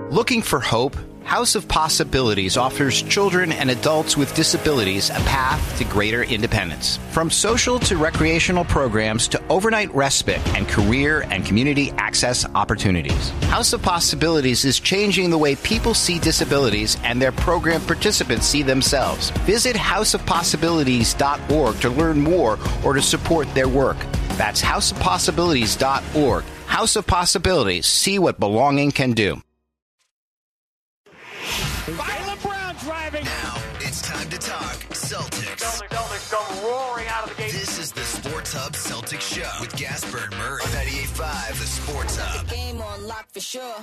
Looking for hope? House of Possibilities offers children and adults with disabilities a path to greater independence. From social to recreational programs to overnight respite and career and community access opportunities. House of Possibilities is changing the way people see disabilities and their program participants see themselves. Visit houseofpossibilities.org to learn more or to support their work. That's houseofpossibilities.org. House of Possibilities. See what belonging can do. Jaylen Brown driving. Now it's time to talk Celtics. Celtics come roaring out of the gate. This is the Sports Hub Celtics Show with Gasper and Murray on 98.5 The Sports Hub. Game on lock for sure.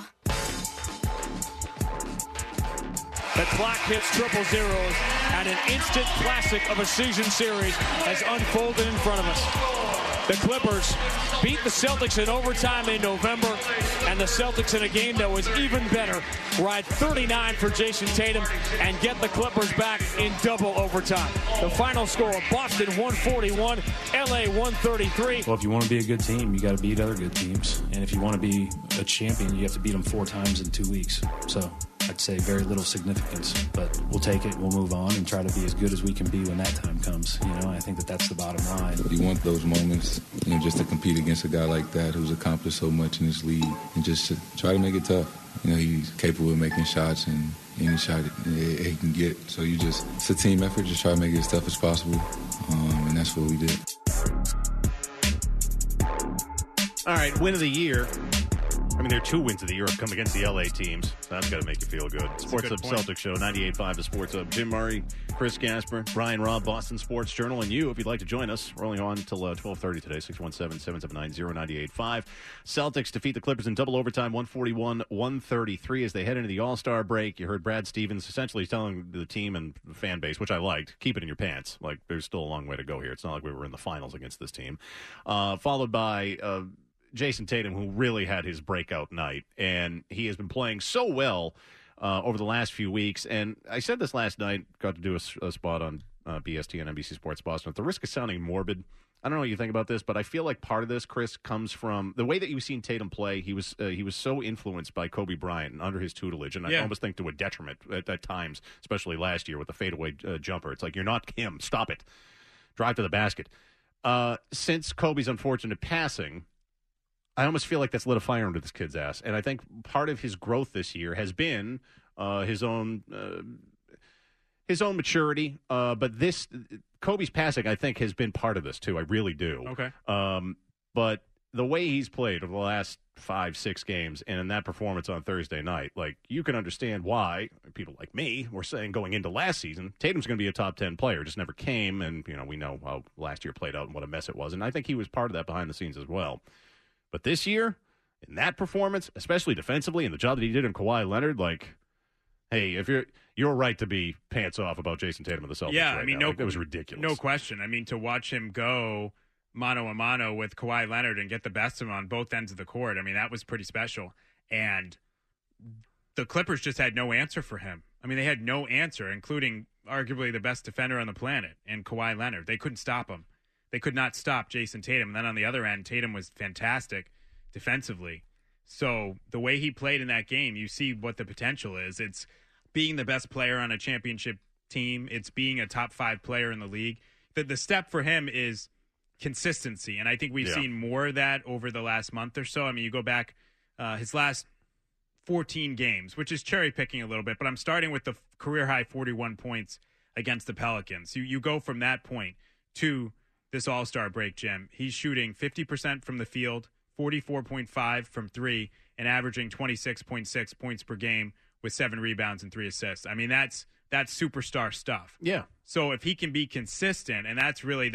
The clock hits triple zeros, and an instant classic of a season series has unfolded in front of us. The Clippers beat the Celtics in overtime in November, and the Celtics in a game that was even better ride 39 for Jason Tatum and get the Clippers back in double overtime. The final score, Boston 141, LA 133. Well, if you want to be a good team, you got to beat other good teams. And if you want to be a champion, you have to beat them 4 times in 2 weeks. So I'd say very little significance, but we'll take it, we'll move on, and try to be as good as we can be when that time comes. You know, I think that's the bottom line. You want those moments, you know, just to compete against a guy like that who's accomplished so much in this league, and just to try to make it tough. You know, he's capable of making shots, and any shot he can get. So it's a team effort, just try to make it as tough as possible, and that's what we did. All right, win of the year. I mean, there are 2 wins of the year come against the LA teams, so that's got to make you feel good. Sports Hub Celtics Show, 98.5 The Sports Hub. Jim Murray, Chris Gasper, Brian Robb, Boston Sports Journal, and you, if you'd like to join us. We're only on until 12:30 today, 617-779-0985. Celtics defeat the Clippers in double overtime, 141-133 as they head into the All-Star break. You heard Brad Stevens essentially telling the team and the fan base, which I liked, keep it in your pants. Like, there's still a long way to go here. It's not like we were in the finals against this team. Followed by Jason Tatum, who really had his breakout night, and he has been playing so well over the last few weeks. And I said this last night, got to do a spot on BST and NBC Sports Boston. At the risk of sounding morbid, I don't know what you think about this, but I feel like part of this, Chris, comes from the way that you've seen Tatum play. He was so influenced by Kobe Bryant and under his tutelage, and I almost think to a detriment at times, especially last year with the fadeaway jumper. It's like, you're not him. Stop it. Drive to the basket. Since Kobe's unfortunate passing, I almost feel like that's lit a fire under this kid's ass. And I think part of his growth this year has been his own maturity. But Kobe's passing, I think, has been part of this, too. I really do. Okay. But the way he's played over the last 5-6 games and in that performance on Thursday night, like, you can understand why people like me were saying going into last season, Tatum's going to be a top 10 player. Just never came. And, you know, we know how last year played out and what a mess it was. And I think he was part of that behind the scenes as well. But this year, in that performance, especially defensively, and the job that he did in Kawhi Leonard, like, hey, if you're right to be pants off about Jason Tatum and the Celtics. Yeah, right I mean, now. It was ridiculous. No question. I mean, to watch him go mano a mano with Kawhi Leonard and get the best of him on both ends of the court, I mean, that was pretty special. And the Clippers just had no answer for him. I mean, they had no answer, including arguably the best defender on the planet in Kawhi Leonard. They couldn't stop him. They could not stop Jason Tatum. And then on the other end, Tatum was fantastic defensively. So the way he played in that game, you see what the potential is. It's being the best player on a championship team. It's being a top 5 player in the league. The step for him is consistency. And I think we've seen more of that over the last month or so. I mean, you go back his last 14 games, which is cherry picking a little bit, but I'm starting with the career high 41 points against the Pelicans. You go from that point to this All-Star break, Jim. He's shooting 50% from the field, 44.5 from 3, and averaging 26.6 points per game with 7 rebounds and 3 assists. I mean, that's superstar stuff. Yeah. So if he can be consistent, and that's really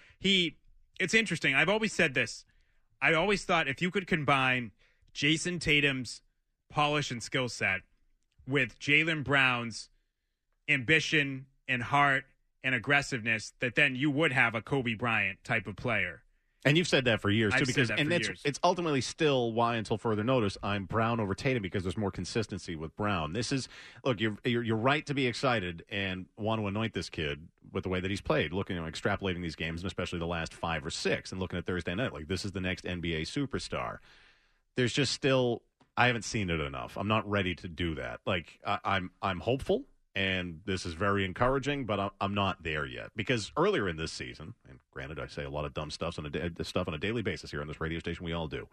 it's interesting. I've always said this. I always thought if you could combine Jason Tatum's polish and skill set with Jaylen Brown's ambition and heart and aggressiveness, that then you would have a Kobe Bryant type of player. And you've said that for years, too. I've said that for years. It's ultimately still why, until further notice, I'm Brown over Tatum, because there's more consistency with Brown. This is, look, you're right to be excited and want to anoint this kid with the way that he's played, looking at extrapolating these games, and especially the last 5 or 6, and looking at Thursday night, like, this is the next NBA superstar. There's just still I haven't seen it enough. I'm not ready to do that. Like, I'm hopeful, and this is very encouraging, but I'm not there yet. Because earlier in this season, and granted, I say a lot of dumb stuff on a daily basis here on this radio station. We all do.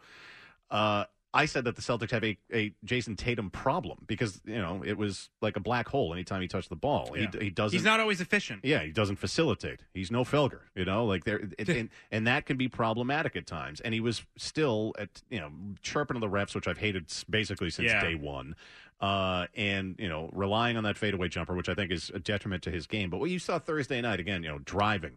I said that the Celtics have a Jason Tatum problem because, it was like a black hole anytime he touched the ball. Yeah. He doesn't. He's not always efficient. Yeah, he doesn't facilitate. He's no Felger, and that can be problematic at times. And he was still chirping to the refs, which I've hated basically since day one. And relying on that fadeaway jumper, which I think is a detriment to his game. But what you saw Thursday night, again, driving.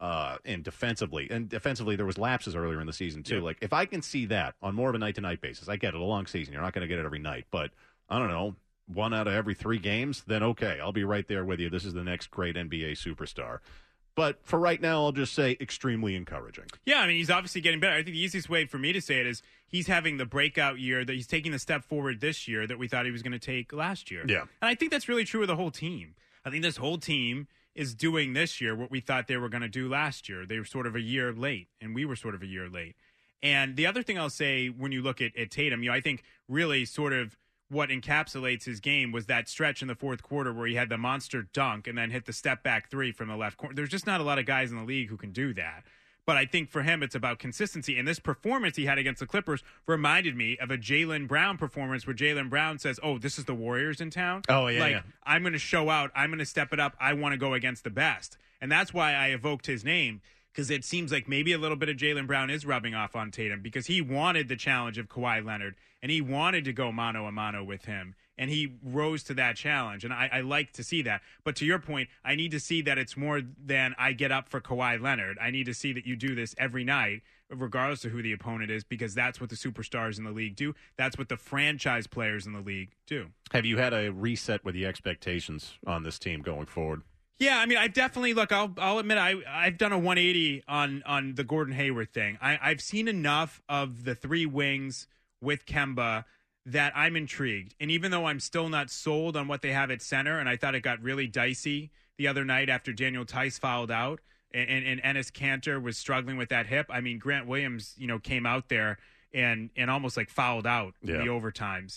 And defensively, there was lapses earlier in the season too. Yep. Like, if I can see that on more of a night-to-night basis, I get it, a long season. You're not going to get it every night, but I don't know, 1 out of every 3 games, then okay, I'll be right there with you. This is the next great NBA superstar. But for right now, I'll just say extremely encouraging. Yeah, I mean, he's obviously getting better. I think the easiest way for me to say it is he's having the breakout year, that he's taking the step forward this year that we thought he was going to take last year. Yeah. And I think that's really true of the whole team. I think this whole team is doing this year what we thought they were going to do last year. They were sort of a year late, and we were sort of a year late. And the other thing I'll say when you look at Tatum, I think really sort of what encapsulates his game was that stretch in the fourth quarter where he had the monster dunk and then hit the step-back 3 from the left corner. There's just not a lot of guys in the league who can do that. But I think for him, it's about consistency. And this performance he had against the Clippers reminded me of a Jaylen Brown performance where Jaylen Brown says, oh, this is the Warriors in town. Oh, yeah, yeah. I'm going to show out. I'm going to step it up. I want to go against the best. And that's why I evoked his name, because it seems like maybe a little bit of Jaylen Brown is rubbing off on Tatum because he wanted the challenge of Kawhi Leonard, and he wanted to go mano-a-mano with him. And he rose to that challenge, and I like to see that. But to your point, I need to see that it's more than I get up for Kawhi Leonard. I need to see that you do this every night, regardless of who the opponent is, because that's what the superstars in the league do. That's what the franchise players in the league do. Have you had a reset with the expectations on this team going forward? Yeah, I mean, I've definitely, look, I'll admit I've done a 180 on the Gordon Hayward thing. I've seen enough of the 3 wings with Kemba that I'm intrigued. And even though I'm still not sold on what they have at center, and I thought it got really dicey the other night after Daniel Tice fouled out and Enes Kanter was struggling with that hip. I mean, Grant Williams, came out there and almost like fouled out in the overtimes,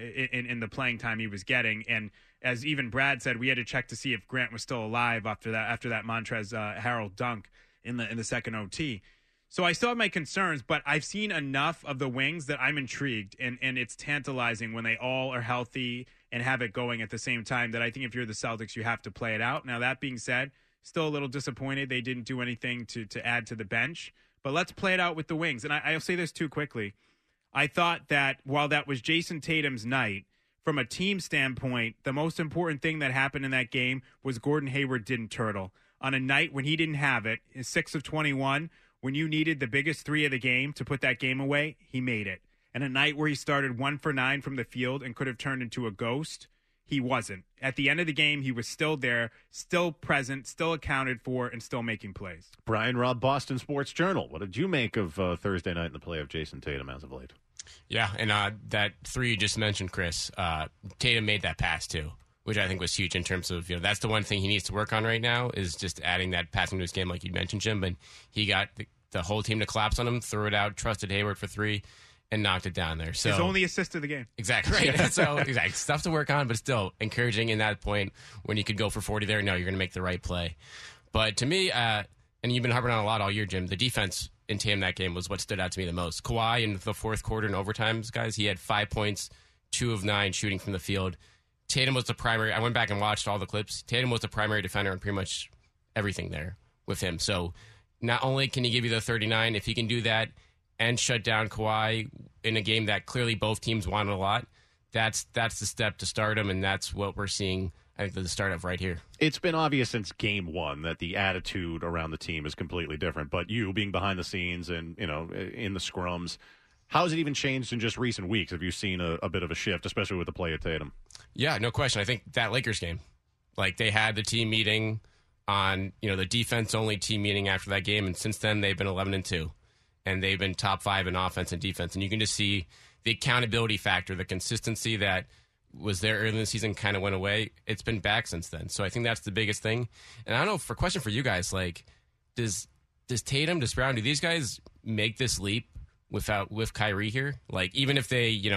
in the playing time he was getting. And as even Brad said, we had to check to see if Grant was still alive after that Montrezl Harrell dunk in the second OT. So I still have my concerns, but I've seen enough of the wings that I'm intrigued, and it's tantalizing when they all are healthy and have it going at the same time that I think if you're the Celtics, you have to play it out. Now, that being said, still a little disappointed they didn't do anything to add to the bench, but let's play it out with the wings. And I'll say this too quickly. I thought that while that was Jason Tatum's night, from a team standpoint, the most important thing that happened in that game was Gordon Hayward didn't turtle. On a night when he didn't have it, 6 of 21, when you needed the biggest 3 of the game to put that game away, he made it. And a night where he started 1 for 9 from the field and could have turned into a ghost, he wasn't. At the end of the game, he was still there, still present, still accounted for, and still making plays. Brian Robb, Boston Sports Journal. What did you make of Thursday night in the play of Jason Tatum as of late? Yeah, and that 3 you just mentioned, Chris, Tatum made that pass too, which I think was huge in terms of, that's the one thing he needs to work on right now is just adding that passing to his game like you mentioned, Jim. But he got the whole team to collapse on him, threw it out, trusted Hayward for 3, and knocked it down there. So his only assist of the game. Exactly. Right. So exactly, stuff to work on, but still encouraging in that point when you could go for 40 there. No, you're going to make the right play. But to me, and you've been harping on a lot all year, Jim, the defense in Tatum that game was what stood out to me the most. Kawhi in the fourth quarter and overtimes, guys, he had 5 points, 2 of 9 shooting from the field. Tatum was the primary. I went back and watched all the clips. Tatum was the primary defender on pretty much everything there with him. So not only can he give you the 39, if he can do that and shut down Kawhi in a game that clearly both teams wanted a lot, that's the step to stardom, and that's what we're seeing, I think, the start of right here. It's been obvious since game 1 that the attitude around the team is completely different. But you being behind the scenes and, in the scrums, how has it even changed in just recent weeks? Have you seen a bit of a shift, especially with the play of Tatum? Yeah, no question. I think that Lakers game, like they had the team meeting on, the defense-only team meeting after that game, and since then they've been 11-2, and they've been top 5 in offense and defense. And you can just see the accountability factor, the consistency that was there early in the season kind of went away. It's been back since then. So I think that's the biggest thing. And I don't know, question for you guys, like, does Tatum, does Brown, do these guys make this leap with Kyrie here? Like, even if they,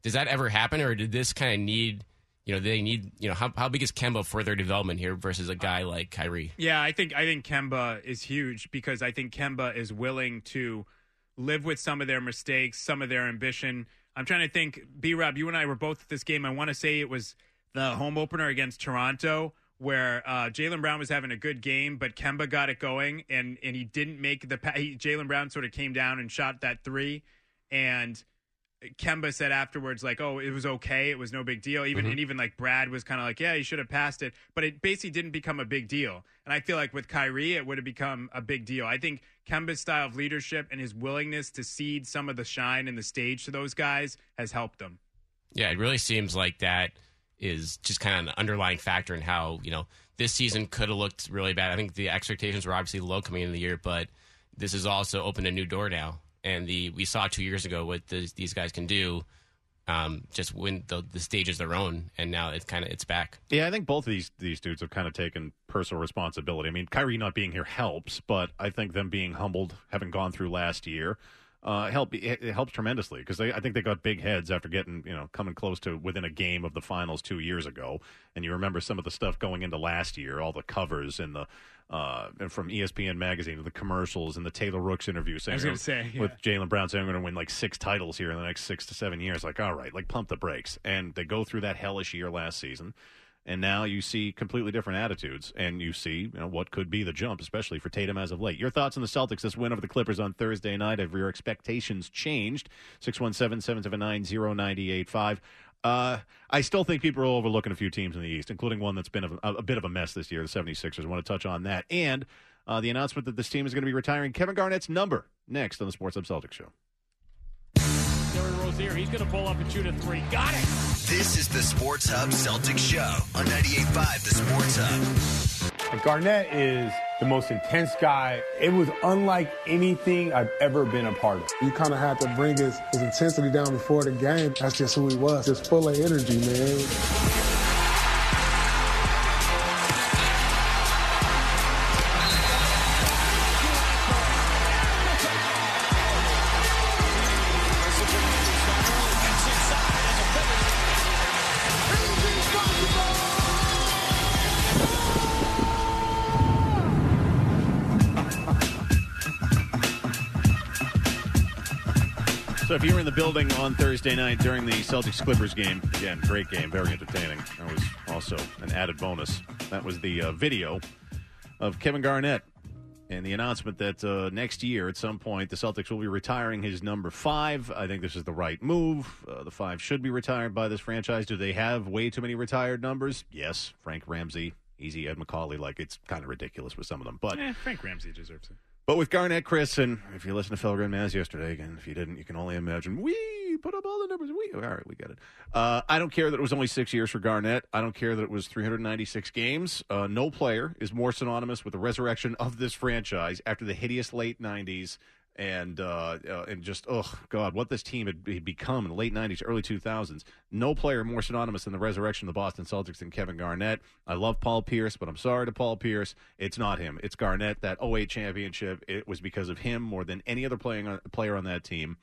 Does that ever happen, or did this kind of need, how big is Kemba for their development here versus a guy like Kyrie? Yeah, I think Kemba is huge because I think Kemba is willing to live with some of their mistakes, some of their ambition. I'm trying to think, B-Rob, you and I were both at this game. I want to say it was the home opener against Toronto where Jaylen Brown was having a good game, but Kemba got it going, and he didn't make the Jaylen Brown sort of came down and shot that three, and Kemba said afterwards, like, oh, it was okay. It was no big deal. Even like Brad was kind of like, yeah, you should have passed it. But it basically didn't become a big deal. And I feel like with Kyrie, it would have become a big deal. I think Kemba's style of leadership and his willingness to cede some of the shine and the stage to those guys has helped them. Yeah, it really seems like that is just kind of an underlying factor in how, this season could have looked really bad. I think the expectations were obviously low coming into the year, but this has also opened a new door now. And we saw 2 years ago what these guys can do, just when the stage is their own, and now it's back. Yeah, I think both of these dudes have kind of taken personal responsibility. I mean, Kyrie not being here helps, but I think them being humbled, having gone through last year, it helps tremendously because I think they got big heads after getting coming close to within a game of the finals 2 years ago. And you remember some of the stuff going into last year, all the covers and the. From ESPN magazine, the commercials, and the Taylor Rooks interview saying, with Jaylen Brown saying, I'm going to win like 6 titles here in the next 6 to 7 years. Like, all right, like pump the brakes. And they go through that hellish year last season. And now you see completely different attitudes, and you see what could be the jump, especially for Tatum as of late. Your thoughts on the Celtics, this win over the Clippers on Thursday night? Have your expectations changed? 617-779-0985. I still think people are overlooking a few teams in the East, including one that's been a bit of a mess this year, the 76ers. I want to touch on that. And the announcement that this team is going to be retiring Kevin Garnett's number next on the Sports Hub Celtics Show. Terry Rozier, he's going to pull up and shoot a three. Got it! This is the Sports Hub Celtics Show on 98.5 The Sports Hub. Garnett is the most intense guy. It was unlike anything I've ever been a part of. You kind of had to bring his intensity down before the game. That's just who he was. Just full of energy, man. So if you were in the building on Thursday night during the Celtics-Clippers game, again, great game, very entertaining. That was also an added bonus. That was the video of Kevin Garnett and the announcement that next year at some point the Celtics will be retiring his number 5. I think this is the right move. The 5 should be retired by this franchise. Do they have way too many retired numbers? Yes. Frank Ramsey, easy Ed McCauley. Like, it's kind of ridiculous with some of them. But Frank Ramsey deserves it. But with Garnett, Chris, and if you listened to Felger and Maz yesterday, again, if you didn't, you can only imagine, we put up all the numbers. All right, we get it. I don't care that it was only 6 years for Garnett. I don't care that it was 396 games. No player is more synonymous with the resurrection of this franchise after the hideous late 90s and just, oh, God, what this team had become in the late 90s, early 2000s. No player more synonymous than the resurrection of the Boston Celtics than Kevin Garnett. I love Paul Pierce, but I'm sorry to Paul Pierce. It's not him. It's Garnett. That 08 championship, it was because of him more than any other player on that team.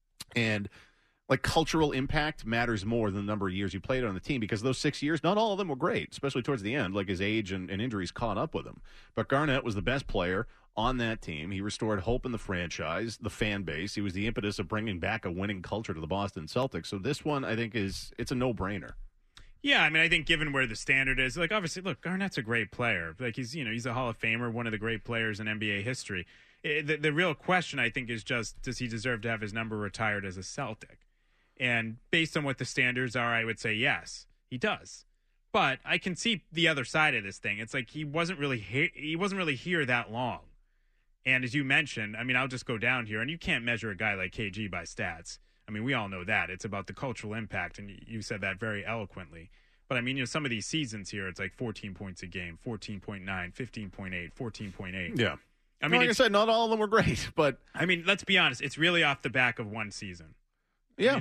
And like cultural impact matters more than the number of years you played on the team because those 6 years, not all of them were great, especially towards the end. Like his age and injuries caught up with him. But Garnett was the best player on that team. He restored hope in the franchise, the fan base. He was the impetus of bringing back a winning culture to the Boston Celtics. So this one, I think, it's a no-brainer. Yeah, I mean, I think given where the standard is, like obviously, look, Garnett's a great player. Like he's a Hall of Famer, one of the great players in NBA history. The real question, I think, is just does he deserve to have his number retired as a Celtic? And based on what the standards are, I would say yes, he does. But I can see the other side of this thing. It's like he wasn't really here that long. And as you mentioned, I mean, I'll just go down here, and you can't measure a guy like KG by stats. I mean, we all know that. It's about the cultural impact, and you said that very eloquently. But, I mean, some of these seasons here, it's like 14 points a game, 14.9, 15.8, 14.8. Yeah. I mean, like I said, not all of them were great, but... I mean, let's be honest. It's really off the back of one season. Yeah.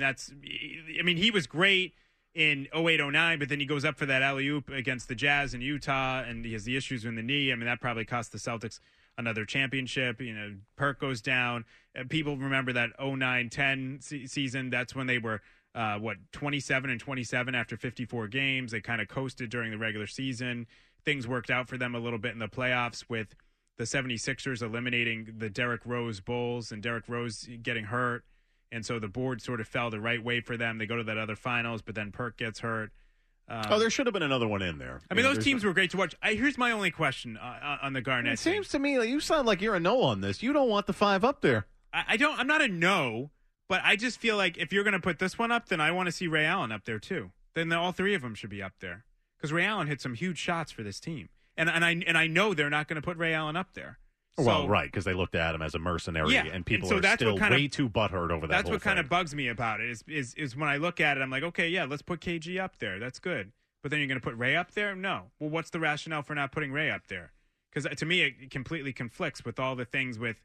I mean, he was great in 08-09, but then he goes up for that alley-oop against the Jazz in Utah, and he has the issues with the knee. I mean, that probably cost the Celtics another championship. Perk goes down. People remember that 09-10 season. That's when they were 27-27 after 54 games. They kind of coasted during the regular season. Things worked out for them a little bit in the playoffs with the 76ers eliminating the Derrick Rose Bulls and Derrick Rose getting hurt. And so the board sort of fell the right way for them. They go to that other finals, but then Perk gets hurt. There should have been another one in there. I mean, those teams were great to watch. Here's my only question on the Garnett. It seems to me like you sound like you're a no on this. You don't want the 5 up there. I'm not a no, but I just feel like if you're going to put this one up, then I want to see Ray Allen up there too. Then all 3 of them should be up there because Ray Allen hit some huge shots for this team, and I know they're not going to put Ray Allen up there. Well, right, because they looked at him as a mercenary, and people are still way too butthurt over that. That's whole what kind thing. of bugs me about it is when I look at it, I'm like, okay, yeah, let's put KG up there. That's good. But then you're going to put Ray up there? No. Well, what's the rationale for not putting Ray up there? Because to me, it completely conflicts with all the things with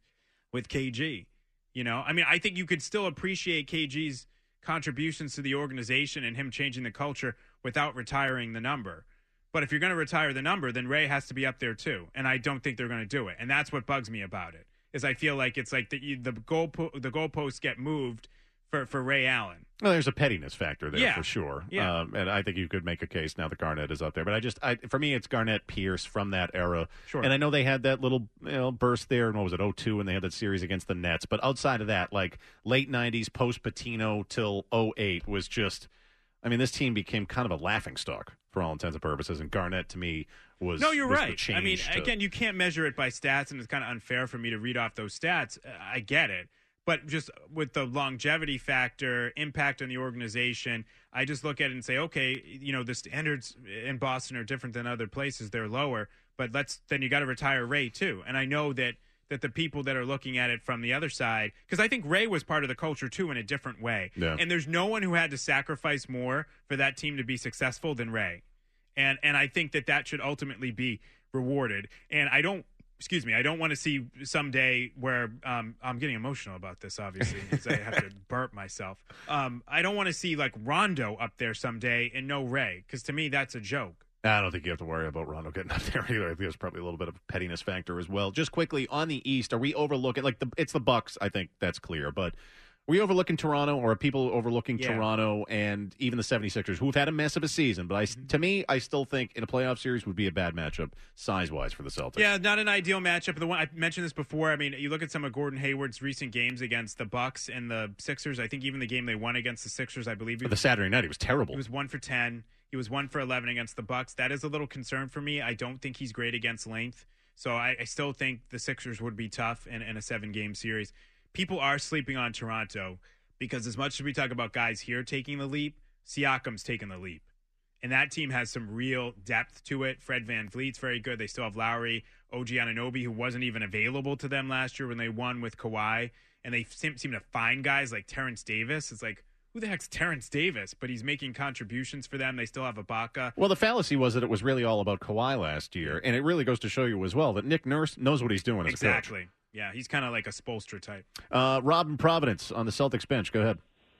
KG. You know, I mean, I think you could still appreciate KG's contributions to the organization and him changing the culture without retiring the number. But if you're going to retire the number, then Ray has to be up there too. And I don't think they're going to do it. And that's what bugs me about it, is I feel like it's like the goalposts get moved for Ray Allen. Well, there's a pettiness factor there for sure. Yeah. And I think you could make a case now that Garnett is up there. But for me, it's Garnett, Pierce from that era. Sure. And I know they had that little burst there, and what was it, 02, when they had that series against the Nets. But outside of that, like late 90s, post-Patino till 08 was just, I mean, this team became kind of a laughingstock for all intents and purposes. And Garnett, to me, was No, you're was right. the I mean, change again, you can't measure it by stats, and it's kind of unfair for me to read off those stats. I get it. But just with the longevity factor, impact on the organization, I just look at it and say, okay, you know, the standards in Boston are different than other places. They're lower. But then you got to retire Ray, too. And I know that the people that are looking at it from the other side, because I think Ray was part of the culture, too, in a different way. Yeah. And there's no one who had to sacrifice more for that team to be successful than Ray. And I think that should ultimately be rewarded. And I don't want to see someday where I'm getting emotional about this, obviously, because I have to burp myself. I don't want to see like Rondo up there someday and no Ray, because to me that's a joke. I don't think you have to worry about Rondo getting up there either. I think there's probably a little bit of a pettiness factor as well. Just quickly on the East, are we overlooking it's the Bucks? I think that's clear, but. Are we overlooking Toronto, or are people overlooking Toronto and even the 76ers, who have had a mess of a season? But to me, I still think in a playoff series would be a bad matchup size-wise for the Celtics. Yeah, not an ideal matchup. The one I mentioned this before. I mean, you look at some of Gordon Hayward's recent games against the Bucks and the Sixers. I think even the game they won against the Sixers, I believe. The Saturday night, he was terrible. He was 1 for 10. He was 1 for 11 against the Bucks. That is a little concern for me. I don't think he's great against length. So I still think the Sixers would be tough in a 7-game series. People are sleeping on Toronto. Because as much as we talk about guys here taking the leap, Siakam's taking the leap. And that team has some real depth to it. Fred VanVleet's very good. They still have Lowry, OG Anunoby, who wasn't even available to them last year when they won with Kawhi. And they seem to find guys like Terrence Davis. It's like, who the heck's Terrence Davis? But he's making contributions for them. They still have Ibaka. Well, the fallacy was that it was really all about Kawhi last year. And it really goes to show you as well that Nick Nurse knows what he's doing as a coach. Exactly. Yeah, he's kind of like a Spoelstra type. Rob in Providence on the Celtics bench. Go ahead.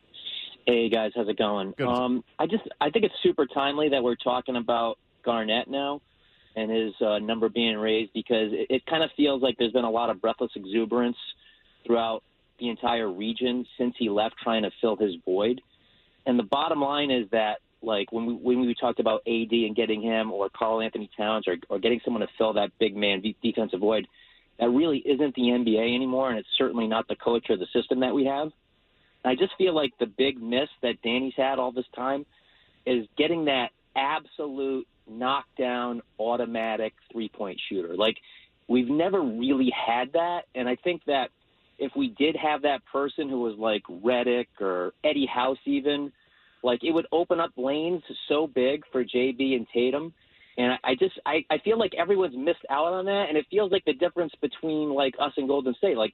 Hey, guys. How's it going? Good. I think it's super timely that we're talking about Garnett now and his number being raised, because it kind of feels like there's been a lot of breathless exuberance throughout the entire region since he left trying to fill his void. And the bottom line is that, like, when we talked about AD and getting him, or Karl Anthony Towns, or getting someone to fill that big man defensive void, that really isn't the NBA anymore, and it's certainly not the coach or the system that we have. I just feel like the big miss that Danny's had all this time is getting that absolute knockdown, automatic three-point shooter. Like, we've never really had that, and I think that if we did have that person who was like Redick or Eddie House even, like, it would open up lanes so big for JB and Tatum. And I feel like everyone's missed out on that, and it feels like the difference between, like, us and Golden State. Like,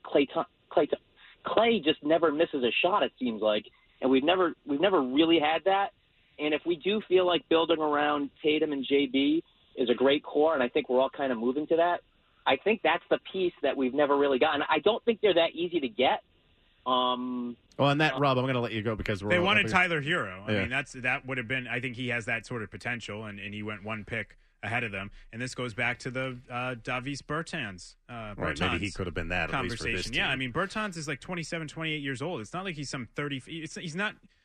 Clay just never misses a shot, it seems like, and we've never really had that. And if we do feel like building around Tatum and JB is a great core, and I think we're all kind of moving to that, I think that's the piece that we've never really gotten. I don't think they're that easy to get. Well, on that, Rob, I'm going to let you go because they wanted Tyler Hero. I mean, that would have been. I think he has that sort of potential, and he went one pick ahead of them. And this goes back to the Davis Bertans. Right, maybe he could have been that conversation. At least for this team. Yeah, I mean, Bertans is like 27, 28 years old. It's not like he's some 30. He's not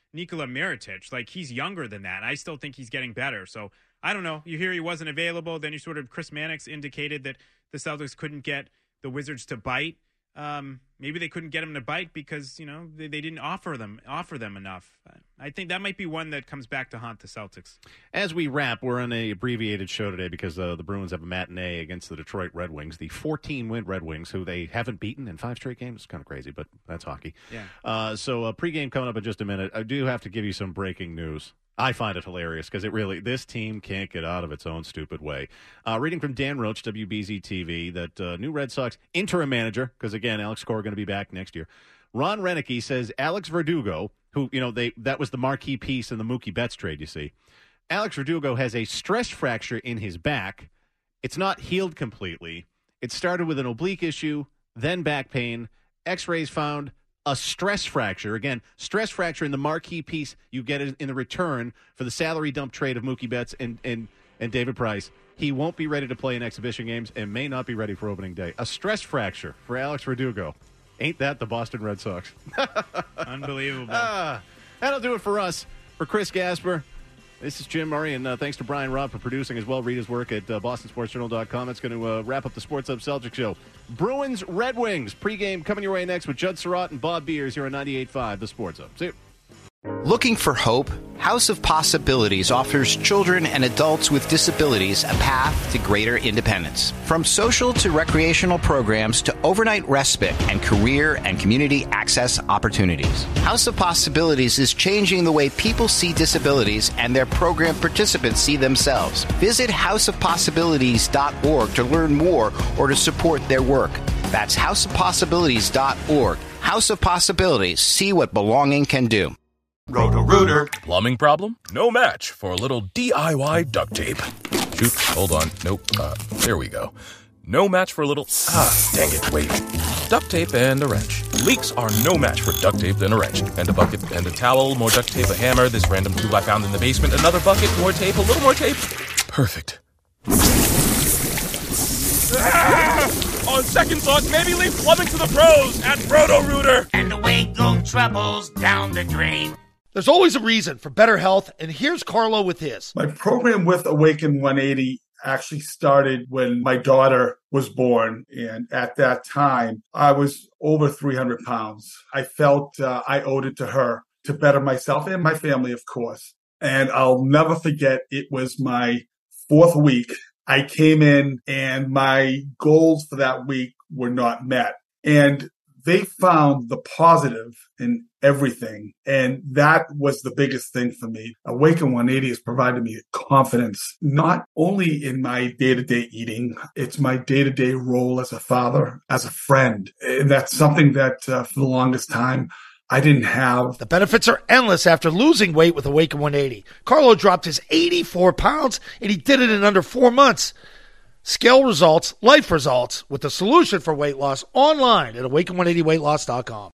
Nikola Mirotic. Like, he's younger than that. I still think he's getting better. So I don't know. You hear he wasn't available. Then you sort of, Chris Mannix indicated that the Celtics couldn't get the Wizards to bite. Maybe they couldn't get him to bite because, they didn't offer them enough. I think that might be one that comes back to haunt the Celtics. As we wrap, we're on an abbreviated show today because the Bruins have a matinee against the Detroit Red Wings, the 14-win Red Wings, who they haven't beaten in 5 straight games. It's kind of crazy, but that's hockey. Yeah. So pregame coming up in just a minute. I do have to give you some breaking news. I find it hilarious because this team can't get out of its own stupid way. Reading from Dan Roach, WBZ TV, that new Red Sox interim manager, because again, Alex Cora going to be back next year. Ron Renicky says Alex Verdugo, who, that was the marquee piece in the Mookie Betts trade, you see. Alex Verdugo has a stress fracture in his back. It's not healed completely. It started with an oblique issue, then back pain. X-rays found a stress fracture. Again, stress fracture in the marquee piece you get in the return for the salary dump trade of Mookie Betts and David Price. He won't be ready to play in exhibition games and may not be ready for opening day. A stress fracture for Alex Verdugo. Ain't that the Boston Red Sox? Unbelievable. That'll do it for us. For Chris Gasper, this is Jim Murray, and thanks to Brian Robb for producing as well. Read his work at BostonSportsJournal.com. That's going to wrap up the Sports Hub Celtics show. Bruins, Red Wings, pregame coming your way next with Judd Surratt and Bob Beers here on 98.5, the Sports Hub. See you. Looking for hope? House of Possibilities offers children and adults with disabilities a path to greater independence. From social to recreational programs to overnight respite and career and community access opportunities. House of Possibilities is changing the way people see disabilities and their program participants see themselves. Visit houseofpossibilities.org to learn more or to support their work. That's houseofpossibilities.org. House of Possibilities. See what belonging can do. Roto-Rooter. Plumbing problem? No match for a little DIY duct tape. Shoot, hold on. Nope. There we go. No match for a little... dang it, wait. Duct tape and a wrench. Leaks are no match for duct tape and a wrench. And a bucket and a towel, more duct tape, a hammer, this random tool I found in the basement, another bucket, more tape, a little more tape. Perfect. On second thought, maybe leave plumbing to the pros at Roto-Rooter. And away go troubles down the drain. There's always a reason for better health, and here's Carlo with his. My program with Awaken 180 actually started when my daughter was born, and at that time, I was over 300 pounds. I felt I owed it to her to better myself and my family, of course. And I'll never forget, it was my 4th week. I came in, and my goals for that week were not met. And they found the positive in everything. And that was the biggest thing for me. Awaken 180 has provided me confidence, not only in my day-to-day eating, it's my day-to-day role as a father, as a friend. And that's something that for the longest time, I didn't have. The benefits are endless after losing weight with Awaken 180. Carlo dropped his 84 pounds, and he did it in under 4 months. Scale results, life results, with the solution for weight loss online at awaken180weightloss.com.